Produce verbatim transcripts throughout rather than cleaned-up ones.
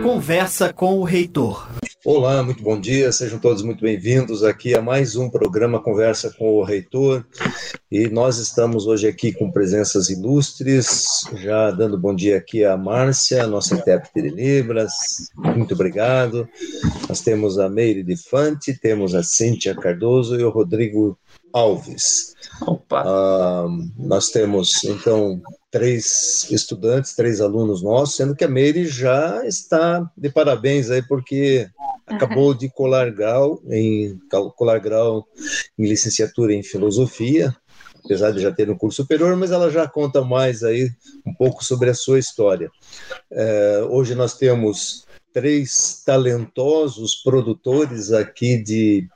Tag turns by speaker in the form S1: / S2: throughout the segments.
S1: Conversa com o Reitor.
S2: Olá, muito bom dia, sejam todos muito bem-vindos aqui a mais um programa Conversa com o Reitor. E nós estamos hoje aqui com presenças ilustres, já dando bom dia aqui a Márcia, nossa intérprete de Libras, muito obrigado. Nós temos a Meire de Fante, temos a Cíntia Cardoso e o Rodrigo Alves.
S3: Opa!
S2: Ah, nós temos, então, três estudantes, três alunos nossos, sendo que a Meire já está de parabéns aí, porque acabou de colar grau em, colar grau em licenciatura em filosofia, apesar de já ter um curso superior, mas ela já conta mais aí um pouco sobre a sua história. É, hoje nós temos três talentosos produtores aqui de,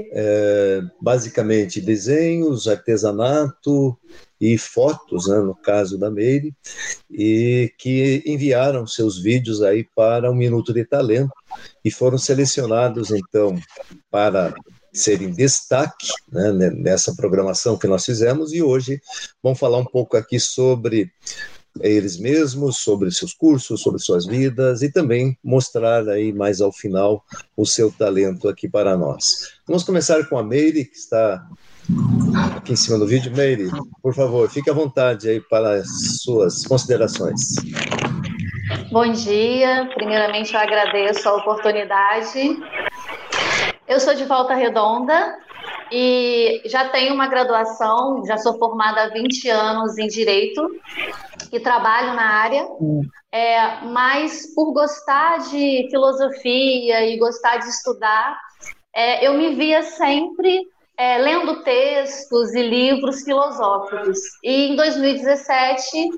S2: é, basicamente, desenhos, artesanato e fotos, né, no caso da Meire, e que enviaram seus vídeos aí para o Minuto de Talento e foram selecionados, então, para serem destaque, né, nessa programação que nós fizemos, e hoje vamos falar um pouco aqui sobre eles mesmos, sobre seus cursos, sobre suas vidas e também mostrar aí mais ao final o seu talento aqui para nós. Vamos começar com a Meire, que está aqui em cima do vídeo. Meire, por favor, fique à vontade aí para as suas considerações.
S4: Bom dia, primeiramente eu agradeço a oportunidade. Eu sou de Volta Redonda e já tenho uma graduação, já sou formada há vinte anos em Direito e trabalho na área, é, mas por gostar de filosofia e gostar de estudar, é, eu me via sempre é, lendo textos e livros filosóficos. E em dois mil e dezessete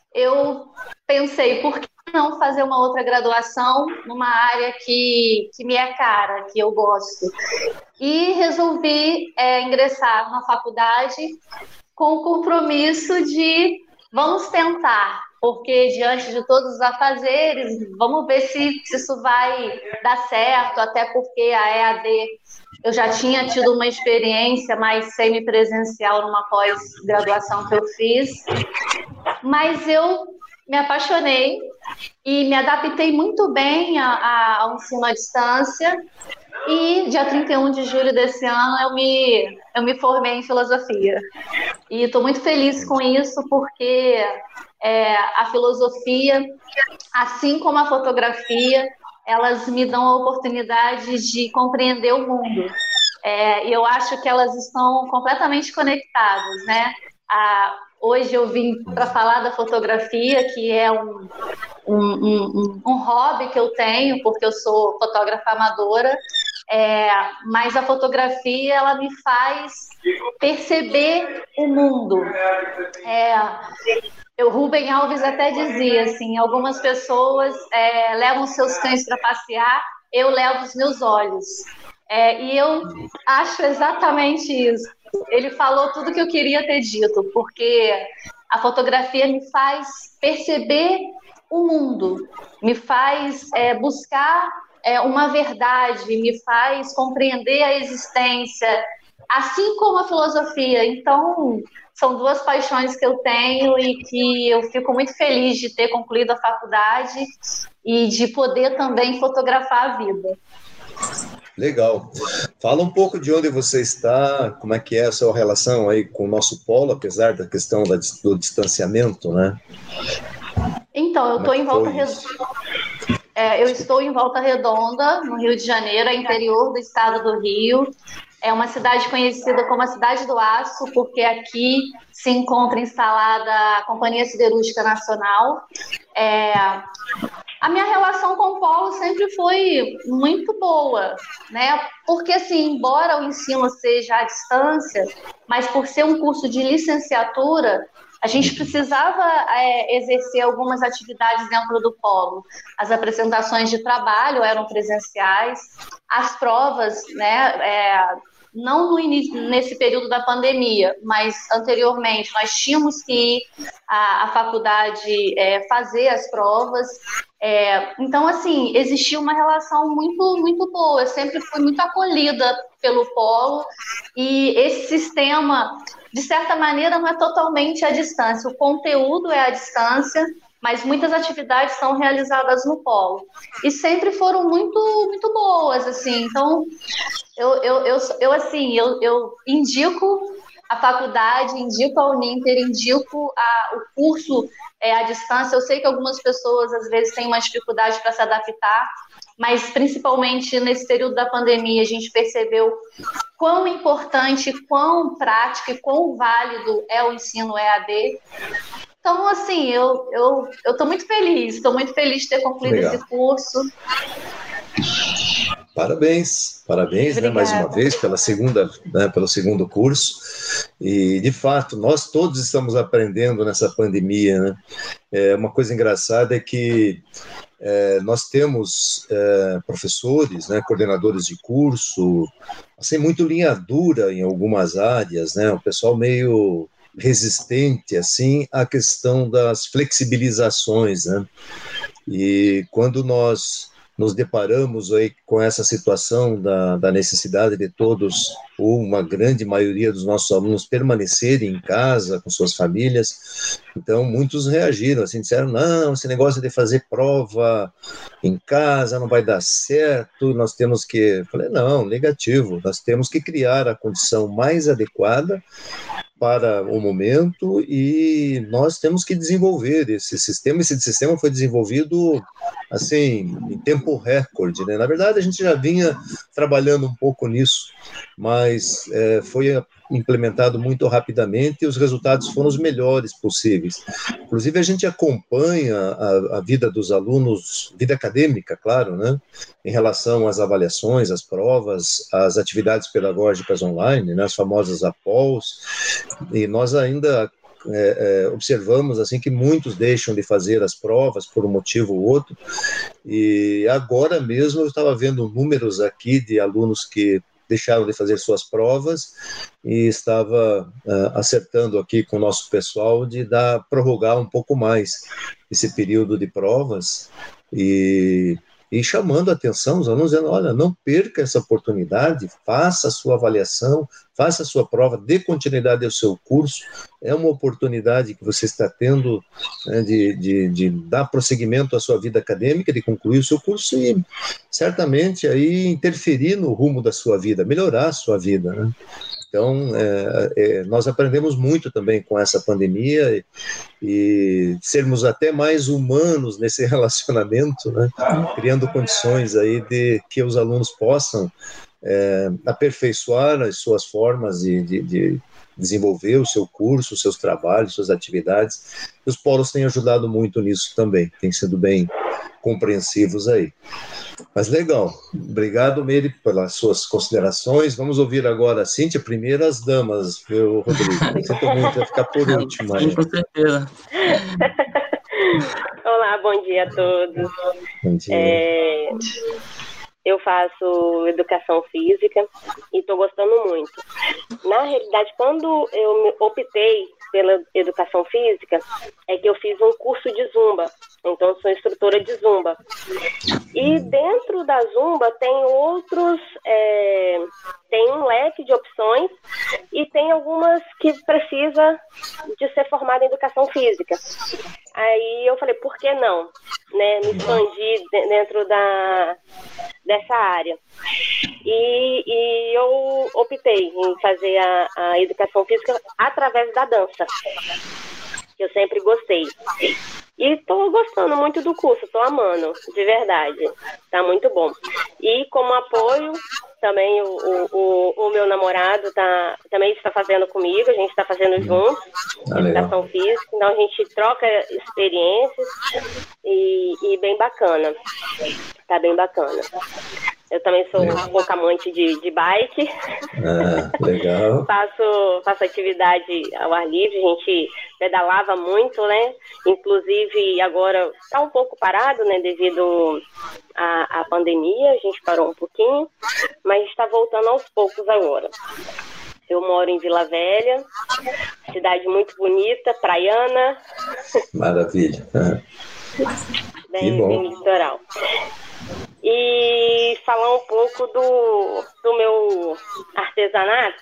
S4: eu pensei, por que não fazer uma outra graduação numa área que, que me é cara, que eu gosto? E resolvi é, ingressar na faculdade com o compromisso de vamos tentar, porque diante de todos os afazeres, vamos ver se, se isso vai dar certo, até porque a E A D, eu já tinha tido uma experiência mais semipresencial numa pós-graduação que eu fiz, mas eu me apaixonei e me adaptei muito bem a, a, ao ensino à distância. E dia trinta e um de julho desse ano eu me, eu me formei em filosofia. E estou muito feliz com isso, porque é, a filosofia, assim como a fotografia, elas me dão a oportunidade de compreender o mundo. É, e eu acho que elas estão completamente conectadas, né? A, hoje eu vim para falar da fotografia, que é um, um, um, um hobby que eu tenho, porque eu sou fotógrafa amadora. É, mas a fotografia, ela me faz perceber o mundo. É, o Rubem Alves até dizia assim, algumas pessoas é, levam seus cães para passear, eu levo os meus olhos. É, e eu acho exatamente isso. Ele falou tudo que eu queria ter dito, porque a fotografia me faz perceber o mundo, me faz é, buscar É uma verdade, me faz compreender a existência, assim como a filosofia. Então, são duas paixões que eu tenho e que eu fico muito feliz de ter concluído a faculdade e de poder também fotografar a vida.
S2: Legal. Fala um pouco de onde você está, como é que é a sua relação aí com o nosso polo, apesar da questão da, do distanciamento, né?
S4: Então, eu estou em Volta Redonda. É, eu estou em Volta Redonda, no Rio de Janeiro, é interior do estado do Rio. É uma cidade conhecida como a Cidade do Aço, porque aqui se encontra instalada a Companhia Siderúrgica Nacional. É, a minha relação com o polo sempre foi muito boa, né? Porque, assim, embora o ensino seja à distância, mas por ser um curso de licenciatura, a gente precisava é, exercer algumas atividades dentro do polo. As apresentações de trabalho eram presenciais, as provas, né, é, não no início, nesse período da pandemia, mas anteriormente, nós tínhamos que ir à, à faculdade é, fazer as provas. É, então, assim, existia uma relação muito, muito boa. Eu sempre fui muito acolhida pelo polo e esse sistema, de certa maneira, não é totalmente à distância. O conteúdo é à distância, mas muitas atividades são realizadas no polo. E sempre foram muito, muito boas, assim. Então, eu, eu, eu, eu assim, eu, eu indico a faculdade, indico a Uninter, indico a, o curso é, à distância. Eu sei que algumas pessoas, às vezes, têm uma dificuldade para se adaptar, mas, principalmente nesse período da pandemia, a gente percebeu quão importante, quão prático e quão válido é o ensino E A D. Então, assim, eu eu eu estou muito feliz, estou muito feliz de ter concluído Legal. Esse curso.
S2: Parabéns, parabéns, né, mais uma vez pela segunda, né, pelo segundo curso. E de fato nós todos estamos aprendendo nessa pandemia, né? É, uma coisa engraçada é que é, nós temos é, professores, né, coordenadores de curso, assim, muito linha dura em algumas áreas, né? O pessoal meio resistente assim à questão das flexibilizações, né? E quando nós nos deparamos aí com essa situação da, da necessidade de todos, ou uma grande maioria dos nossos alunos, permanecerem em casa com suas famílias, então muitos reagiram, assim, disseram, não, esse negócio de fazer prova em casa não vai dar certo, nós temos que... Eu falei, não, negativo, nós temos que criar a condição mais adequada para o momento e nós temos que desenvolver esse sistema. Esse sistema foi desenvolvido assim, em tempo recorde, né? Na verdade, a gente já vinha trabalhando um pouco nisso, mas é, foi implementado muito rapidamente e os resultados foram os melhores possíveis. Inclusive, a gente acompanha a, a vida dos alunos, vida acadêmica, claro, né? Em relação às avaliações, às provas, às atividades pedagógicas online, né? As famosas A P O Ls, e nós ainda é, é, observamos assim que muitos deixam de fazer as provas por um motivo ou outro, e agora mesmo eu estava vendo números aqui de alunos que deixaram de fazer suas provas e estava uh, acertando aqui com o nosso pessoal de dar, prorrogar um pouco mais esse período de provas e, e chamando a atenção os alunos, dizendo, olha, não perca essa oportunidade, faça a sua avaliação, faça a sua prova, dê continuidade ao seu curso, é uma oportunidade que você está tendo, né, de, de, de dar prosseguimento à sua vida acadêmica, de concluir o seu curso e certamente aí interferir no rumo da sua vida, melhorar a sua vida, né? Então, é, é, nós aprendemos muito também com essa pandemia e, e sermos até mais humanos nesse relacionamento, né? Criando condições aí de que os alunos possam é, aperfeiçoar as suas formas de, de, de desenvolver o seu curso, os seus trabalhos, suas atividades. E os polos têm ajudado muito nisso também, têm sido bem compreensivos aí. Mas legal, obrigado, Meire, pelas suas considerações. Vamos ouvir agora a Cíntia, primeiro as damas, viu, Rodrigo? Sinto muito, vai ficar por último aí.
S3: Com certeza.
S5: Olá, bom dia a todos.
S2: Bom dia.
S5: É, eu faço educação física e estou gostando muito. Na realidade, quando eu me optei pela educação física, é que eu fiz um curso de Zumba. Então, eu sou instrutora de Zumba. E dentro da Zumba tem outros, é, tem um leque de opções e tem algumas que precisa de ser formada em educação física. Aí eu falei, por que não? Né, me expandir dentro da, dessa área. E, e eu optei em fazer a, a educação física através da dança. Eu sempre gostei. E estou gostando muito do curso, estou amando, de verdade. Está muito bom. E como apoio, também o, o, o meu namorado tá, também está fazendo comigo, a gente está fazendo juntos, ah, educação física, então a gente troca experiências e, e bem bacana. Tá bem bacana. Eu também sou um pouco amante de, de bike.
S2: Ah, legal.
S5: faço, faço atividade ao ar livre, a gente pedalava muito, né? Inclusive agora está um pouco parado, né? Devido à, à pandemia, a gente parou um pouquinho, mas está voltando aos poucos agora. Eu moro em Vila Velha, cidade muito bonita, praiana.
S2: Maravilha.
S5: Bem, bem litoral. E falar um pouco do, do meu artesanato.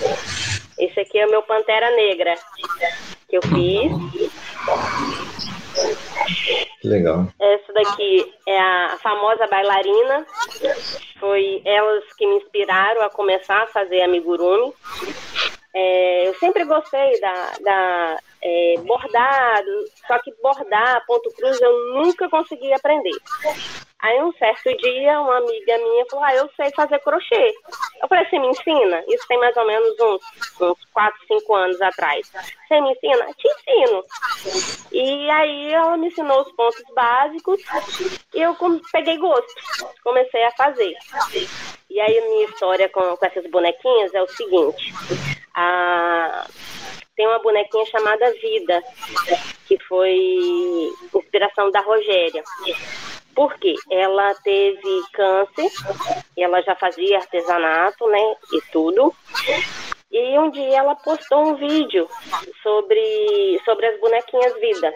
S5: Esse aqui é o meu Pantera Negra, que eu fiz.
S2: Legal.
S5: Essa daqui é a famosa bailarina. Foi elas que me inspiraram a começar a fazer amigurumi. É, eu sempre gostei da, da é, bordado, só que bordar, ponto cruz, eu nunca consegui aprender. Aí um certo dia, uma amiga minha falou, ah, eu sei fazer crochê. Eu falei, você me ensina? Isso tem mais ou menos uns, uns quatro, cinco anos atrás. Você me ensina? Te ensino. E aí ela me ensinou os pontos básicos e eu peguei gosto, comecei a fazer. E aí a minha história com, com essas bonequinhas é o seguinte, a... tem uma bonequinha chamada Vida, que foi inspiração da Rogéria. Por quê? Ela teve câncer, ela já fazia artesanato, né, e tudo. E um dia ela postou um vídeo sobre, sobre as bonequinhas Vida.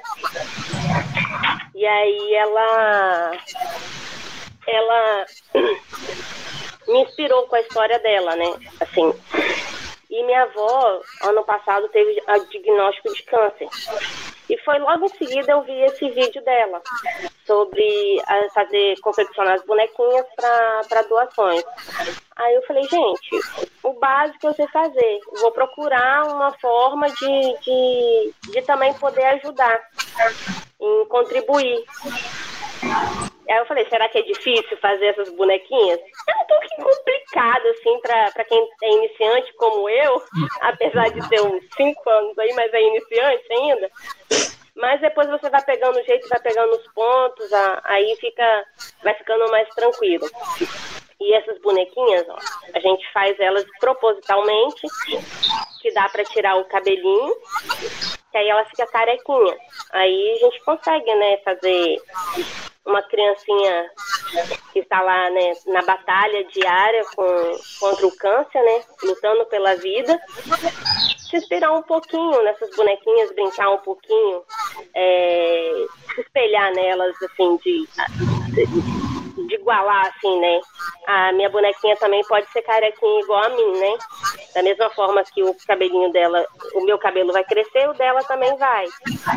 S5: E aí ela, ela me inspirou com a história dela, né, assim. E minha avó, ano passado, teve o diagnóstico de câncer. E foi logo em seguida eu vi esse vídeo dela, sobre a fazer, confeccionar as bonequinhas para doações. Aí eu falei, gente, o básico eu sei fazer. Vou procurar uma forma de, de, de também poder ajudar, em contribuir. Aí eu falei, será que é difícil fazer essas bonequinhas? É um pouquinho complicado, assim, para quem é iniciante como eu, apesar de ter uns cinco anos aí, mas é iniciante ainda. Mas depois você vai pegando o jeito, vai pegando os pontos, aí fica, vai ficando mais tranquilo. E essas bonequinhas, ó, a gente faz elas propositalmente, que dá para tirar o cabelinho, que aí ela fica carequinha. Aí a gente consegue, né, fazer uma criancinha que está lá, né, na batalha diária com, contra o câncer, né, lutando pela vida, se inspirar um pouquinho nessas bonequinhas, brincar um pouquinho, é, se espelhar nelas, assim, de, de, de igualar, assim, né. A minha bonequinha também pode ser carequinha igual a mim, né, da mesma forma que o cabelinho dela, o meu cabelo vai crescer, o dela também vai.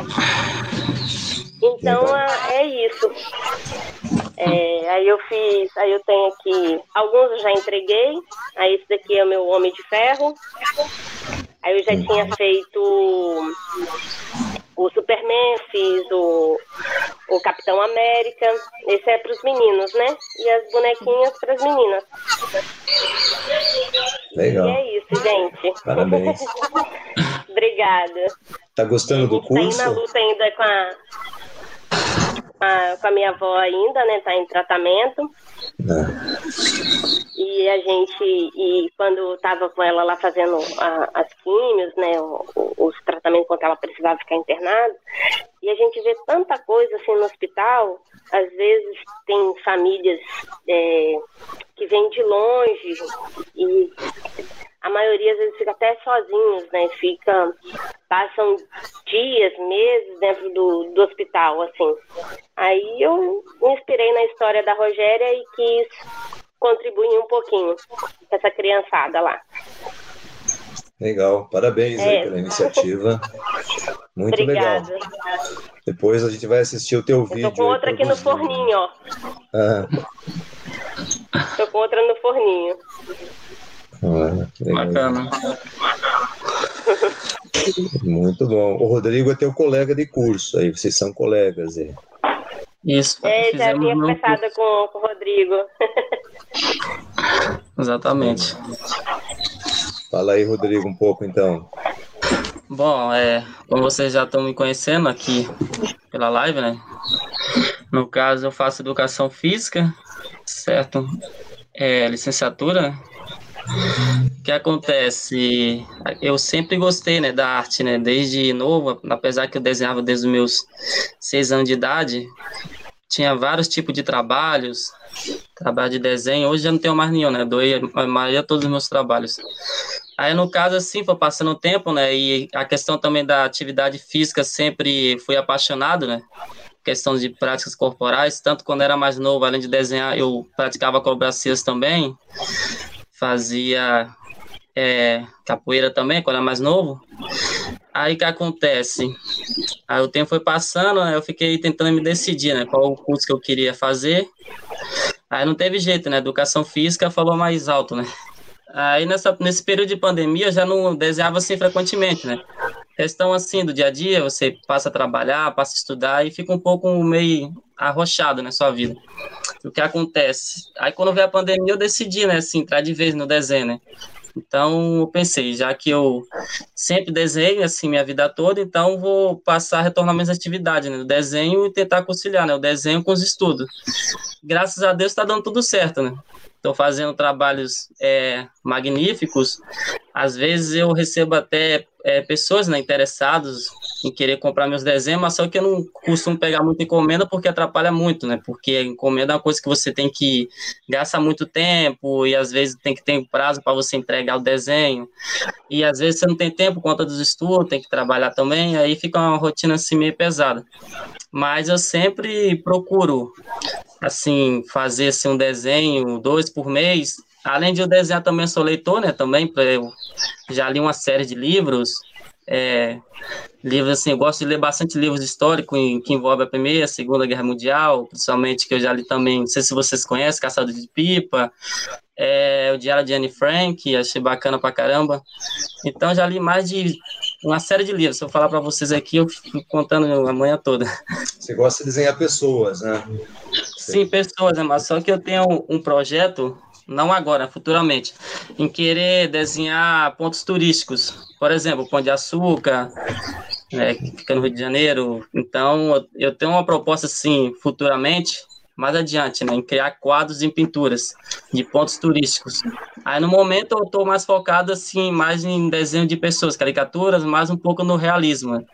S5: Então, é isso. É, aí eu fiz, aí eu tenho aqui, alguns eu já entreguei, aí esse daqui é o meu Homem de Ferro. Aí eu já tinha feito o Superman, fiz o, o Capitão América. Esse é para os meninos, né? E as bonequinhas para as meninas.
S2: Legal.
S5: E é isso, gente.
S2: Parabéns.
S5: Obrigada.
S2: Tá gostando do curso?
S5: Tá aí na luta ainda com a... com a minha avó ainda, né, tá em tratamento. É. E a gente, e quando tava com ela lá fazendo a, as químios, né, o, o, os tratamentos quando ela precisava ficar internada, e a gente vê tanta coisa assim no hospital, às vezes tem famílias é, que vêm de longe e a maioria às vezes fica até sozinhos, né? Fica, passam dias, meses dentro do, do hospital, assim. Aí eu me inspirei na história da Rogéria e quis contribuir um pouquinho com essa criançada lá.
S2: Legal, parabéns é. aí pela iniciativa. Muito
S5: Obrigada.
S2: Legal. Depois a gente vai assistir o teu eu vídeo.
S5: Tô com outra aqui no forninho, ó. Ah. Tô com outra no forninho.
S2: Ah,
S3: bacana.
S2: Muito bom. O Rodrigo é teu colega de curso, aí vocês são colegas aí.
S3: Isso.
S5: É, já tinha conversado com, com o Rodrigo.
S3: Exatamente.
S2: Fala aí, Rodrigo, um pouco então.
S3: Bom, é, como vocês já estão me conhecendo aqui pela live, né? No caso, eu faço educação física, certo? É, licenciatura. O que acontece? Eu sempre gostei, né, da arte, né, desde novo, apesar que eu desenhava desde os meus seis anos de idade, tinha vários tipos de trabalhos, trabalho de desenho, hoje já não tenho mais nenhum, né, doei a maioria de todos os meus trabalhos. Aí, no caso, assim, foi passando o tempo, né, e a questão também da atividade física sempre fui apaixonado, né, questão de práticas corporais, tanto quando era mais novo, além de desenhar, eu praticava acrobacias também, fazia é, capoeira também, quando era mais novo. Aí o que acontece? Aí o tempo foi passando, né? Eu fiquei tentando me decidir, né? Qual o curso que eu queria fazer. Aí não teve jeito, né? Educação física falou mais alto, né? Aí nessa, nesse período de pandemia eu já não desenhava assim frequentemente, né? Questão assim do dia a dia, você passa a trabalhar, passa a estudar e fica um pouco meio arrochado na sua vida. O que acontece? Aí quando veio a pandemia eu decidi, né? Assim, entrar de vez no desenho, né? Então, eu pensei, já que eu sempre desenho, assim, minha vida toda, então vou passar a retornar minhas atividades, né, do desenho e tentar conciliar, né, o desenho com os estudos. Graças a Deus está dando tudo certo, né? Estou fazendo trabalhos é, magníficos. Às vezes eu recebo até é, pessoas, né, interessadas em querer comprar meus desenhos, mas só que eu não costumo pegar muita encomenda porque atrapalha muito, né? Porque a encomenda é uma coisa que você tem que gastar muito tempo e às vezes tem que ter um prazo para você entregar o desenho. E às vezes você não tem tempo por conta dos estudos, tem que trabalhar também, aí fica uma rotina assim meio pesada. Mas eu sempre procuro assim, fazer assim, um desenho, dois por mês. Além de eu desenhar também, eu sou leitor, né, também, eu já li uma série de livros, é, livros assim, eu gosto de ler bastante livros históricos que envolvem a Primeira e a Segunda Guerra Mundial, principalmente que eu já li também, não sei se vocês conhecem, Caçador de Pipa, é, o Diário de Anne Frank, achei bacana pra caramba. Então já li mais de uma série de livros. Se eu falar para vocês aqui, eu fico contando a manhã toda.
S2: Você gosta de desenhar pessoas, né?
S3: Sim, pessoas, né? Mas só que eu tenho um projeto, não agora, futuramente, em querer desenhar pontos turísticos. Por exemplo, Pão de Açúcar, né, que fica no Rio de Janeiro. Então, eu tenho uma proposta, assim, futuramente, mais adiante, né, em criar quadros em pinturas de pontos turísticos. Aí, no momento, eu estou mais focado, assim, mais em desenho de pessoas, caricaturas, mais um pouco no realismo, né?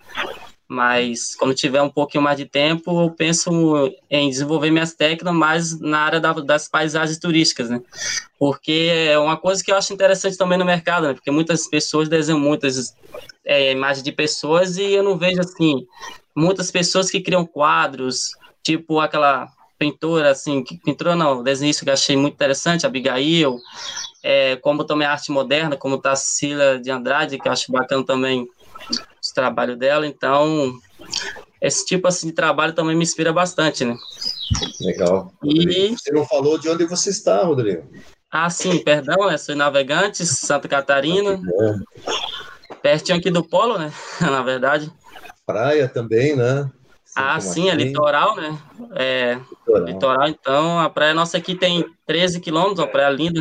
S3: Mas, quando tiver um pouquinho mais de tempo, eu penso em desenvolver minhas técnicas mais na área da, das paisagens turísticas, né? Porque é uma coisa que eu acho interessante também no mercado, né? Porque muitas pessoas desenham muitas é, imagens de pessoas e eu não vejo, assim, muitas pessoas que criam quadros, tipo aquela pintora, assim, que, pintora não, desenhista que eu achei muito interessante, Abigail, é, como também a arte moderna, como Tarsila de Andrade, que eu acho bacana também os trabalhos dela, então esse tipo assim de trabalho também me inspira bastante, né?
S2: Legal.
S3: E
S2: você não falou de onde você está, Rodrigo?
S3: Ah, sim, perdão, né? Sou em Navegantes, Santa Catarina, pertinho aqui do Polo, né? Na verdade.
S2: Praia também, né?
S3: Ah, sim, é litoral, né? É, litoral. litoral, então a praia nossa aqui tem treze quilômetros, uma praia linda,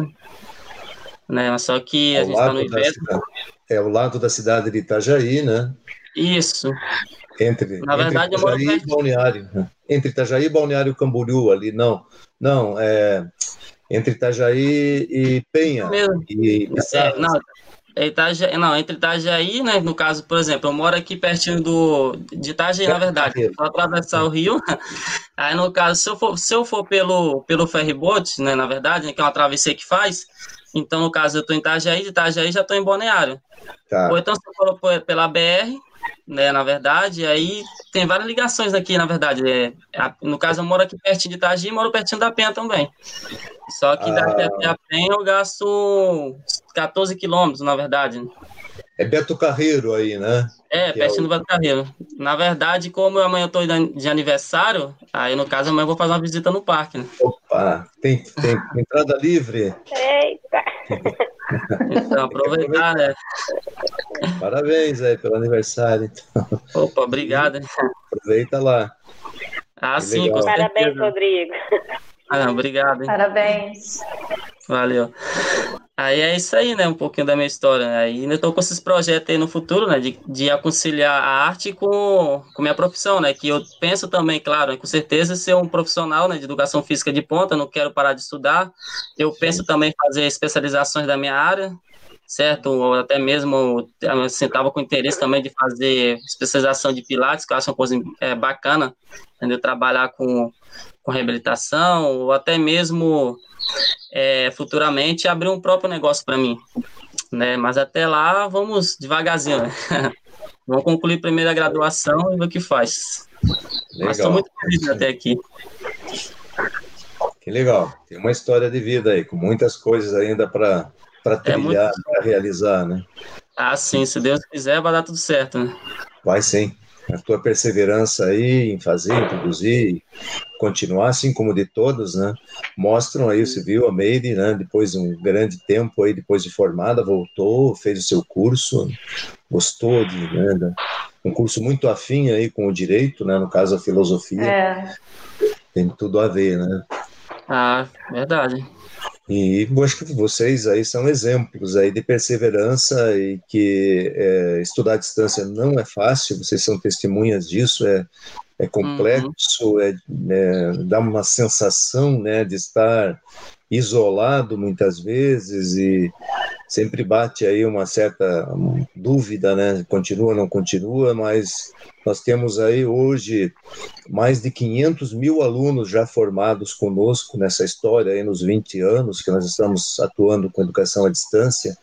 S3: né? Só que a gente está no inverno.
S2: É ao lado da cidade de Itajaí, né?
S3: Isso.
S2: Entre,
S3: Na verdade,
S2: entre Itajaí e Balneário. Entre Itajaí e Balneário Camboriú, ali, não. Não, é entre Itajaí e Penha.
S3: Mesmo.
S2: E, e
S3: é, não, é Itajaí, não, entre Itajaí, né? No caso, por exemplo, eu moro aqui pertinho do, de Itajaí, na verdade. Só atravessar o rio. Aí, no caso, se eu for, se eu for pelo, pelo ferryboat, né? Na verdade, né, que é uma travessia que faz. Então, no caso, eu estou em Itajaí, de Itajaí já estou em Balneário. Tá. Ou então, se eu for pela B R, né, na verdade, aí tem várias ligações aqui, na verdade. É, no caso, eu moro aqui pertinho de Itajaí e moro pertinho da Penha também. Só que daqui ah. até a Penha eu gasto quatorze quilômetros, na verdade.
S2: É Beto Carreiro aí, né?
S3: É, que pertinho é o... do Beto Carreiro. Na verdade, como amanhã eu estou de aniversário, aí no caso amanhã eu vou fazer uma visita no parque, né?
S2: Opa, tem, tem entrada livre?
S5: Eita!
S3: Então, aproveitar, né?
S2: Parabéns aí pelo aniversário. Então.
S3: Opa, obrigado.
S2: Aproveita lá.
S3: Ah, que sim, com
S5: certeza. Parabéns, Rodrigo.
S3: Ah, obrigado. Hein?
S4: Parabéns.
S3: Valeu. Aí é isso aí, né? Um pouquinho da minha história. Né? Aí ainda estou com esses projetos aí no futuro, né? De, de conciliar a arte com, com minha profissão, né? Que eu penso também, claro, com certeza ser um profissional, né? De educação física de ponta, não quero parar de estudar. Eu penso também em fazer especializações da minha área, certo? Ou até mesmo, assim, estava com interesse também de fazer especialização de pilates, que eu acho uma coisa é, bacana, entendeu? Trabalhar com, com reabilitação, ou até mesmo... É, futuramente abrir um próprio negócio para mim, né? Mas até lá vamos devagarzinho, né? Vamos concluir primeiro a graduação e ver o que faz.
S2: Legal.
S3: Mas estou muito feliz até aqui.
S2: Que legal. Tem uma história de vida aí, com muitas coisas ainda para para trilhar, é muito... para realizar, né?
S3: Ah, sim, se Deus quiser, vai dar tudo certo, né?
S2: Vai sim. A tua perseverança aí em fazer, em produzir, continuar, assim como de todos, né? Mostram aí, você viu a Meire, né? Depois de um grande tempo aí, depois de formada, voltou, fez o seu curso, gostou de, né? Um curso muito afim aí com o direito, né? No caso, a filosofia.
S4: É.
S2: Tem tudo a ver, né?
S3: Ah, verdade.
S2: E eu acho que vocês aí são exemplos aí de perseverança e que é, estudar à distância não é fácil, vocês são testemunhas disso, é, é complexo, uhum. é, é, dá uma sensação, né, de estar isolado muitas vezes e sempre bate aí uma certa dúvida, né, continua ou não continua, mas nós temos aí hoje mais de quinhentos mil alunos já formados conosco nessa história aí nos vinte anos que nós estamos atuando com educação à distância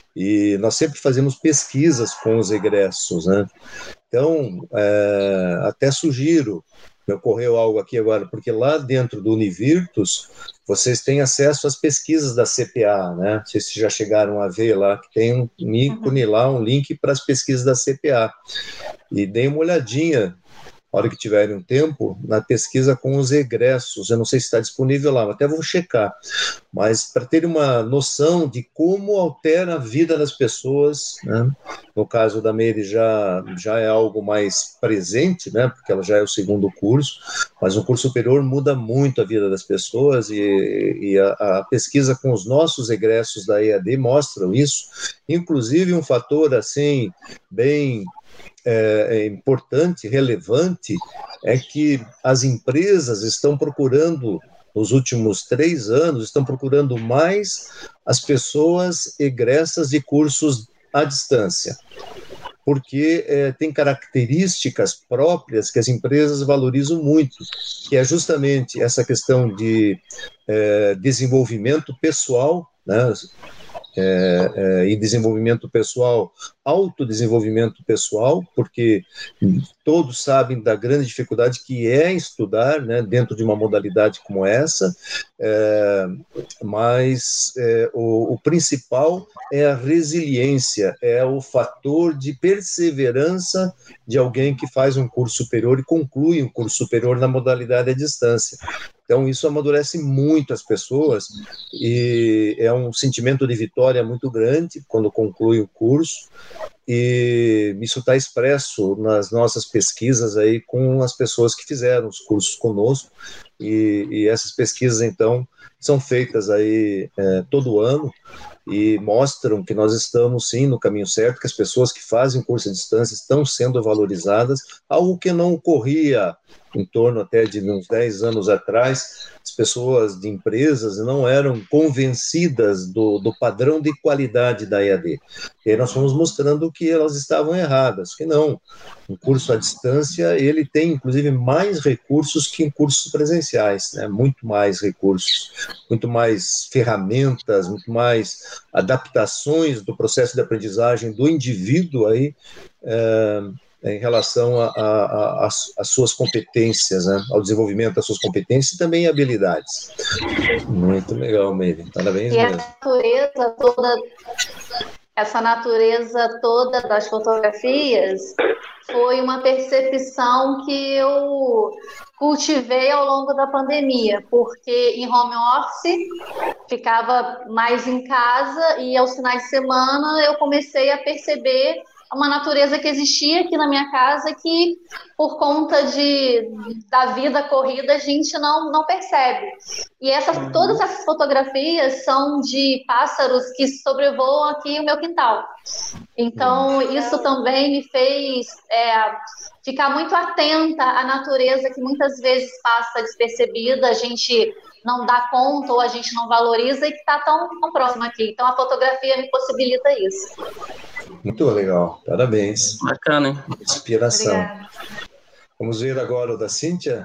S2: e nós sempre fazemos pesquisas com os egressos, né? Então, é, até sugiro, me ocorreu algo aqui agora, porque lá dentro do Univirtus vocês têm acesso às pesquisas da C P A, né? Não sei se já chegaram a ver lá, que tem um ícone lá, um link para as pesquisas da C P A. E deem uma olhadinha, na hora que tiverem um tempo, na pesquisa com os egressos. Eu não sei se está disponível lá, até vou checar. Mas para ter uma noção de como altera a vida das pessoas, né? No caso da Meire já, já é algo mais presente, né? Porque ela já é o segundo curso, mas o curso superior muda muito a vida das pessoas e, e a, a pesquisa com os nossos egressos da E A D mostram isso. Inclusive um fator assim, bem... É, é importante, relevante, é que as empresas estão procurando, nos últimos três anos, estão procurando mais as pessoas egressas de cursos à distância, porque é, tem características próprias que as empresas valorizam muito, que é justamente essa questão de é, desenvolvimento pessoal, né? É, é, e desenvolvimento pessoal, autodesenvolvimento pessoal, porque todos sabem da grande dificuldade que é estudar, né, dentro de uma modalidade como essa, é, mas é, o, o principal é a resiliência, é o fator de perseverança de alguém que faz um curso superior e conclui um curso superior na modalidade à distância. Então, isso amadurece muito as pessoas e é um sentimento de vitória muito grande quando conclui o curso e isso está expresso nas nossas pesquisas aí com as pessoas que fizeram os cursos conosco e, e essas pesquisas, então, são feitas aí é, todo ano e mostram que nós estamos, sim, no caminho certo, que as pessoas que fazem curso à distância estão sendo valorizadas, algo que não ocorria em torno até de uns dez anos atrás. As pessoas de empresas não eram convencidas do, do padrão de qualidade da E A D. E aí nós fomos mostrando que elas estavam erradas, que não. O curso à distância, ele tem, inclusive, mais recursos que em cursos presenciais, né? Muito mais recursos, muito mais ferramentas, muito mais adaptações do processo de aprendizagem do indivíduo aí, é, em relação às suas competências, né? Ao desenvolvimento das suas competências e também habilidades. Muito legal, Meire. Parabéns
S4: e
S2: mesmo.
S4: Essa natureza toda, essa natureza toda das fotografias foi uma percepção que eu cultivei ao longo da pandemia, porque em home office ficava mais em casa e aos finais de semana eu comecei a perceber uma natureza que existia aqui na minha casa que, por conta de, da vida corrida, a gente não, não percebe. E essas, todas essas fotografias são de pássaros que sobrevoam aqui o meu quintal. Então, isso também me fez é, ficar muito atenta à natureza que muitas vezes passa despercebida, a gente não dá conta ou a gente não valoriza e que está tão, tão próximo aqui. Então, a fotografia me possibilita isso.
S2: Muito legal, parabéns.
S3: Bacana, hein?
S2: Inspiração.
S4: Obrigada.
S2: Vamos ver agora o da Cíntia.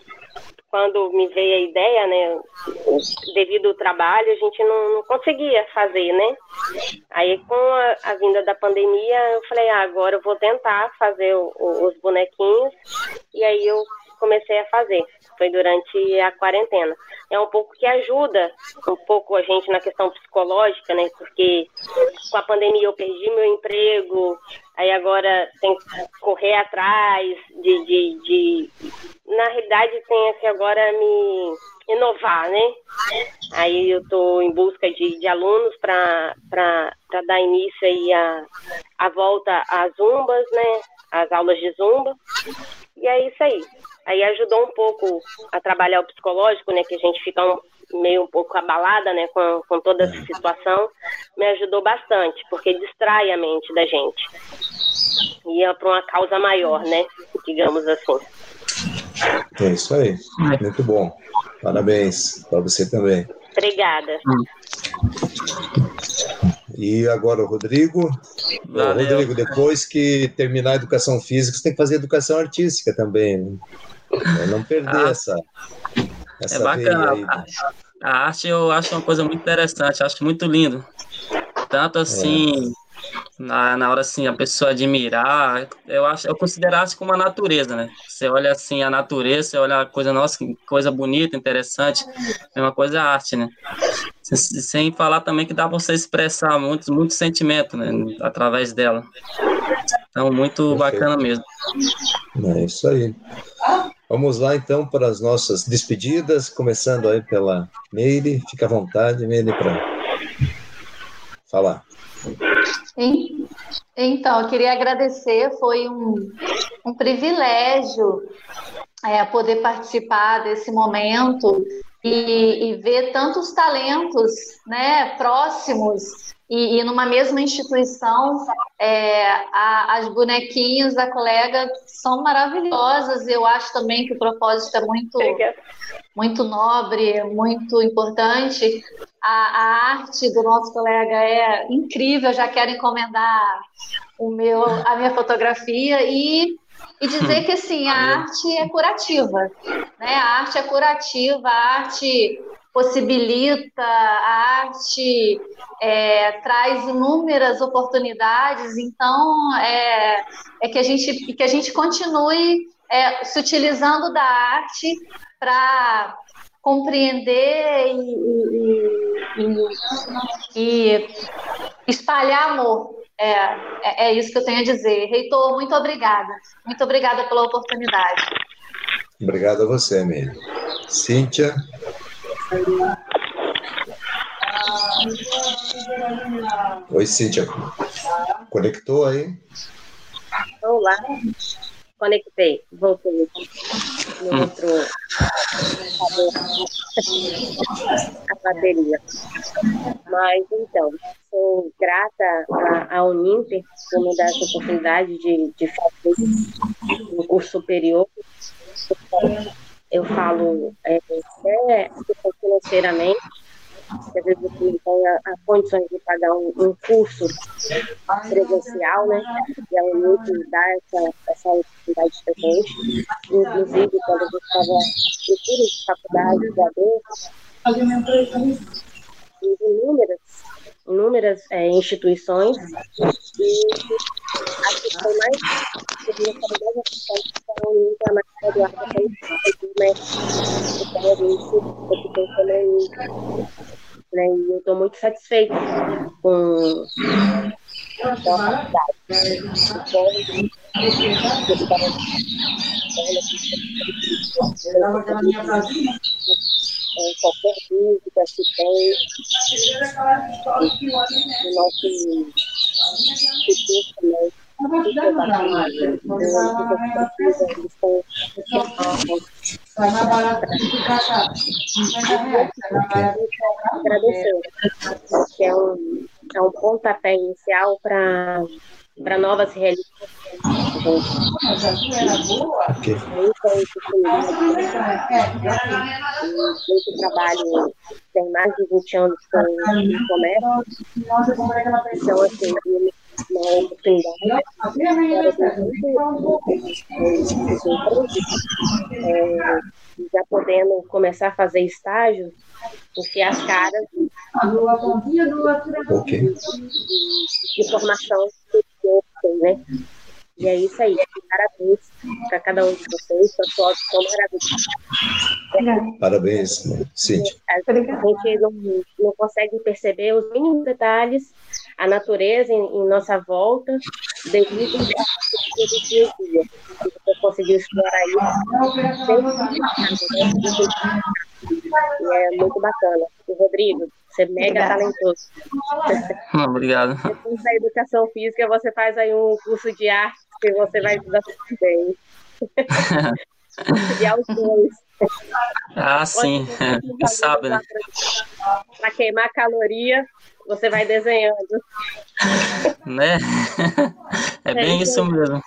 S5: Quando me veio a ideia, né, devido ao trabalho, a gente não, não conseguia fazer, né? Aí, com a, a vinda da pandemia, eu falei, ah, agora eu vou tentar fazer o, o, os bonequinhos. E aí eu comecei a fazer. Foi durante a quarentena. É um pouco que ajuda um pouco a gente na questão psicológica, né? Porque com a pandemia eu perdi meu emprego, aí agora tem que correr atrás de... de, de... Na realidade, tem que agora me inovar, né? Aí eu estou em busca de, de alunos para dar início aí a, a volta às zumbas, né? As aulas de zumba. E é isso aí. Aí ajudou um pouco a trabalhar o psicológico, né? Que a gente fica um, meio um pouco abalada, né? Com, com toda essa situação. Me ajudou bastante, porque distrai a mente da gente. E é para uma causa maior, né? Digamos assim.
S2: É isso aí. Muito bom. Parabéns para você também.
S5: Obrigada.
S2: E agora o Rodrigo. Bom, Rodrigo, depois que terminar a educação física, você tem que fazer educação artística também, né? É não perder ah, essa, essa
S3: é bacana.
S2: Aí, né?
S3: A arte eu acho uma coisa muito interessante, acho muito lindo. Tanto assim, é. na, na hora assim, a pessoa admirar, eu acho, eu considero a arte como a natureza, né? Você olha assim a natureza, você olha a coisa, nossa, que coisa bonita, interessante, é uma coisa arte, né? Sem falar também que dá para você expressar muitos muito sentimento, né, através dela. Então, muito Perfeito. Bacana mesmo.
S2: É isso aí. Vamos lá, então, para as nossas despedidas, começando aí pela Meire. Fica à vontade, Meire, para falar.
S4: Então, eu queria agradecer, foi um, um privilégio é, poder participar desse momento e, e ver tantos talentos, né, próximos e, e numa mesma instituição. É, a, as bonequinhas da colega são maravilhosas. Eu acho também que o propósito é muito, muito nobre, muito importante. A, a arte do nosso colega é incrível. Já quero encomendar o meu, a minha fotografia e E dizer que, assim, a arte é curativa, né? A arte é curativa, a arte possibilita, a arte é, traz inúmeras oportunidades. Então, é, é que, a gente, que a gente continue é, se utilizando da arte para compreender e, e, e, e espalhar amor. É, é, é isso que eu tenho a dizer. Reitor, muito obrigada. Muito obrigada pela oportunidade.
S2: Obrigado a você, Emília. Cíntia. Oi, Cíntia. Conectou aí?
S5: Olá. Conectei. Voltei no outro a bateria. Mas, então, sou grata à Uninter por me dar essa oportunidade de, de fazer um curso superior. Eu falo é, é, financeiramente, às vezes eu não tenho a, a condições de pagar um, um curso presencial, né? E a Uninter dá essa, essa oportunidade pra gente. Inclusive, quando eu estava no curso de faculdade, de inúmeras, inúmeras é, instituições, e acho que foi mais que a Uninter, a Maria Eduarda fez, né? Então, a gente pensando né? E eu estou muito satisfeita com a faculdade. Então, qualquer dúvida que tem no nosso instituto também. Agradecer, que é um, é um pontapé inicial para para novas realizações.
S2: Okay.
S5: Muito trabalho, tem mais de vinte anos com o comércio, então assim, uma oportunidade é, já podendo começar a fazer estágios, enfiar as caras
S2: okay.
S5: de, de formação, né? E é isso aí. Parabéns para cada um de vocês, sua foto tão maravilhosa.
S2: Parabéns, Cíntia.
S5: A gente não, não consegue perceber os mínimos detalhes, a natureza em, em nossa volta, devido à perspectiva do dia a dia. Se você conseguiu explorar isso, e é muito bacana. E Rodrigo, você é mega Obrigada. talentoso.
S3: Obrigado.
S5: Depois da educação física, você faz aí um curso de arte que você vai estudar super bem. Estudar os dois.
S3: Ah, sim. Quem sabe, né?
S5: Para queimar caloria, você vai desenhando.
S3: Né? É bem é isso mesmo.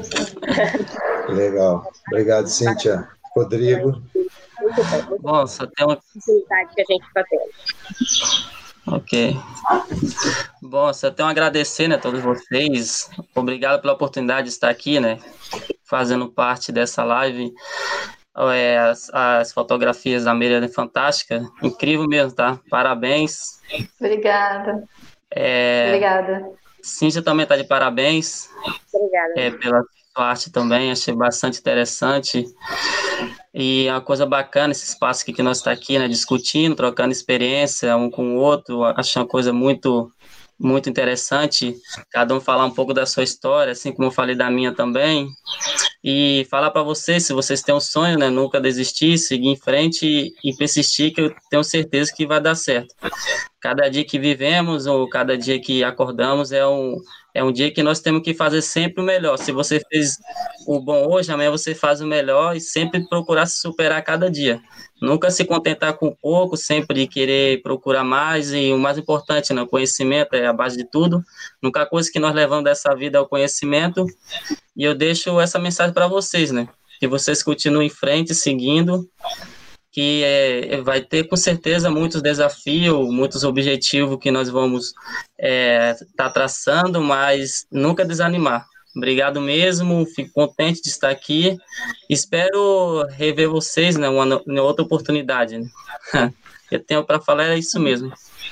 S2: Legal. Obrigado, Cíntia. Rodrigo.
S5: Muito bem. Muito
S3: bom, só tem uma
S5: oportunidade que a gente está tendo.
S3: Ok. Bom, só tenho a agradecer, né, a todos vocês. Obrigado pela oportunidade de estar aqui, né, fazendo parte dessa live. É, as, as fotografias da Miriam fantástica, incrível mesmo, tá? Parabéns.
S4: Obrigada.
S3: É,
S4: Obrigada.
S3: Cíntia também tá de parabéns.
S5: Obrigada.
S3: É, pela sua arte também, achei bastante interessante. E é uma coisa bacana esse espaço aqui que nós está aqui, né, discutindo, trocando experiência um com o outro, acho uma coisa muito, muito interessante, cada um falar um pouco da sua história, assim como eu falei da minha também, e falar para vocês, se vocês têm um sonho, né, nunca desistir, seguir em frente e, e persistir, que eu tenho certeza que vai dar certo. Cada dia que vivemos, ou cada dia que acordamos, é um, é um dia que nós temos que fazer sempre o melhor. Se você fez o bom hoje, amanhã você faz o melhor e sempre procurar se superar cada dia. Nunca se contentar com pouco, sempre querer procurar mais, e o mais importante, né, o conhecimento é a base de tudo. Nunca coisa que nós levamos dessa vida é o conhecimento. E eu deixo essa mensagem para vocês, né, que vocês continuem em frente, seguindo, que é, vai ter com certeza muitos desafios, muitos objetivos que nós vamos estar é, tá traçando, mas nunca desanimar. Obrigado mesmo, fico contente de estar aqui. Espero rever vocês, né, uma, uma outra oportunidade. Né? O que eu tenho para falar é isso mesmo.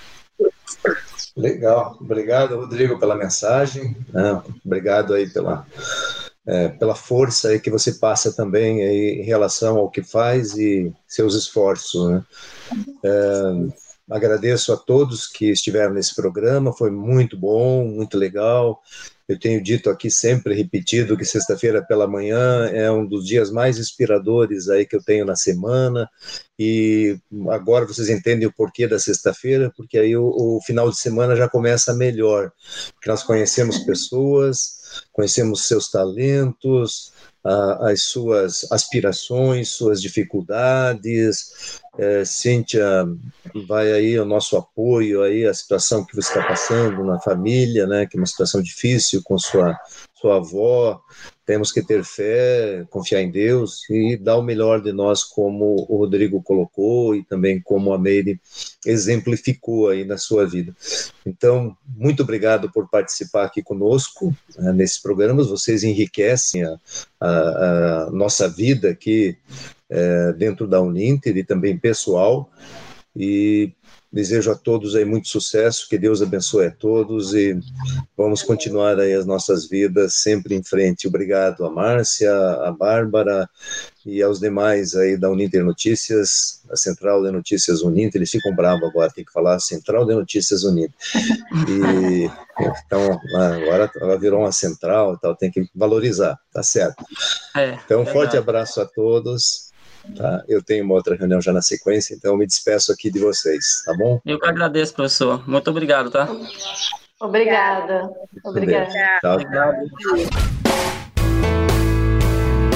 S2: Legal, obrigado, Rodrigo, pela mensagem. Né? Obrigado aí pela, é, pela força aí que você passa também aí em relação ao que faz e seus esforços. Né? É, agradeço a todos que estiveram nesse programa, foi muito bom, muito legal. Eu tenho dito aqui sempre, repetido, que sexta-feira pela manhã é um dos dias mais inspiradores aí que eu tenho na semana, e agora vocês entendem o porquê da sexta-feira, porque aí o, o final de semana já começa melhor, porque nós conhecemos pessoas, conhecemos seus talentos, a, as suas aspirações, suas dificuldades. É, Cíntia, vai aí o nosso apoio aí a situação que você está passando na família, né, que é uma situação difícil com sua, sua avó. Temos que ter fé, confiar em Deus e dar o melhor de nós, como o Rodrigo colocou e também como a Meire exemplificou aí na sua vida. Então, muito obrigado por participar aqui conosco, né, nesses programas. Vocês enriquecem a, a, a nossa vida aqui é, dentro da Uninter e também pessoal, e desejo a todos aí muito sucesso, que Deus abençoe a todos e vamos continuar aí as nossas vidas sempre em frente. Obrigado a Márcia, a Bárbara e aos demais aí da Uninter Notícias, a Central de Notícias Uninter. Eles ficam bravos agora, tem que falar Central de Notícias Uninter. E então agora ela virou uma central, tal, tem que valorizar, tá certo?
S3: É,
S2: então um forte abraço a todos. Tá? Eu tenho uma outra reunião já na sequência, então eu me despeço aqui de vocês, tá bom?
S3: Eu que agradeço, professor. Muito obrigado, tá?
S4: Obrigada. Obrigada.
S2: Tá.
S3: Obrigado.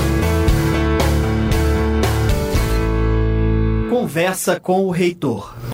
S1: Conversa com o reitor.